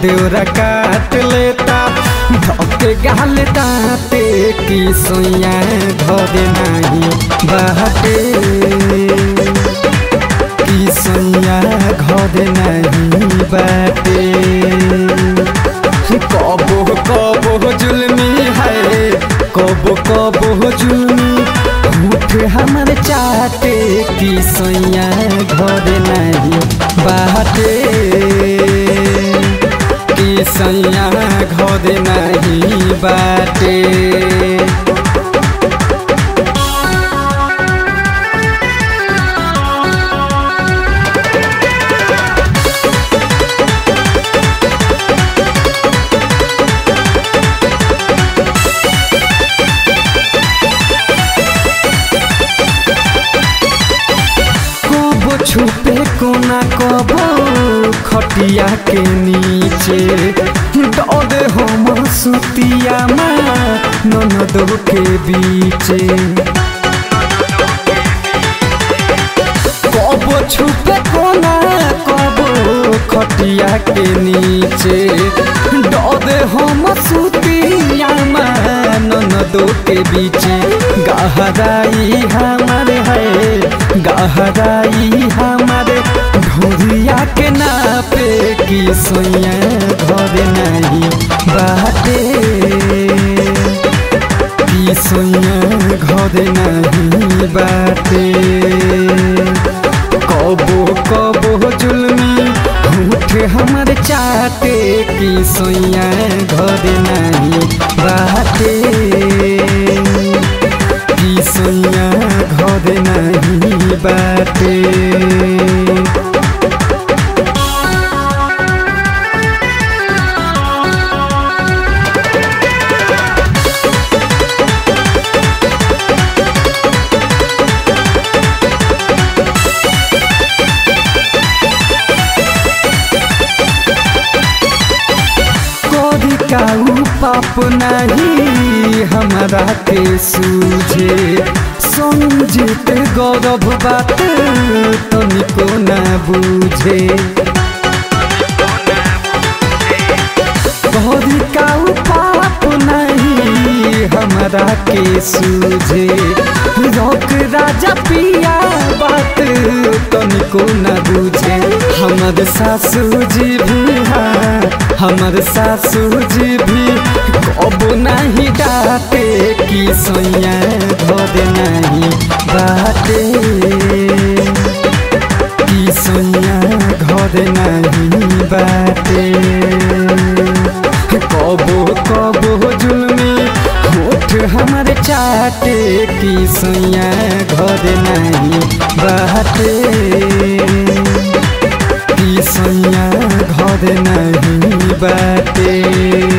देवरा काट लेता धोके गाल दाते की सोया घरे नहीं बाटे की सोया घरे नहीं बाटे कबो कबो जुल्मी है कबो जुल्मी उठ हमारे चाटे की सोया घरे नहीं बाटे की सोया घरे नहीं बाटे। छुपे कोना कबो खटिया के नीचे डोदे हम सुतिया ननदो के बीचे कबो छुपे कोना कबो खटिया के नीचे डोदे हम सुतिया ननदो के बीचे गहराई हमारे है गहराई हमारे ढोरिया के नापे की सोया घरे नहीं बाटे की सोया घरे नहीं बाटे कबो कबो जुल्मी उठ हमारे चाटे की सोया घरे नहीं बाटे की सोया घरे नहीं बाटे। काऊ पाप नहीं हमारा के सूझे संजीत गौरव बात तनिको ना बूझे गौरी काऊ पाप नहीं हमारा के सूझे रोक राजा पिया बात तनिको ना बूझे हमर सासू जी भी हमर सासू जी भी कबो नहीं डाटे की सोया घरे नहीं बाटे की सोया घरे नहीं बाटे कबो कबो जुल्मी होठ हमारे चाटे की सोया घरे नहीं बाटे की सोया घरे नहीं बाटे।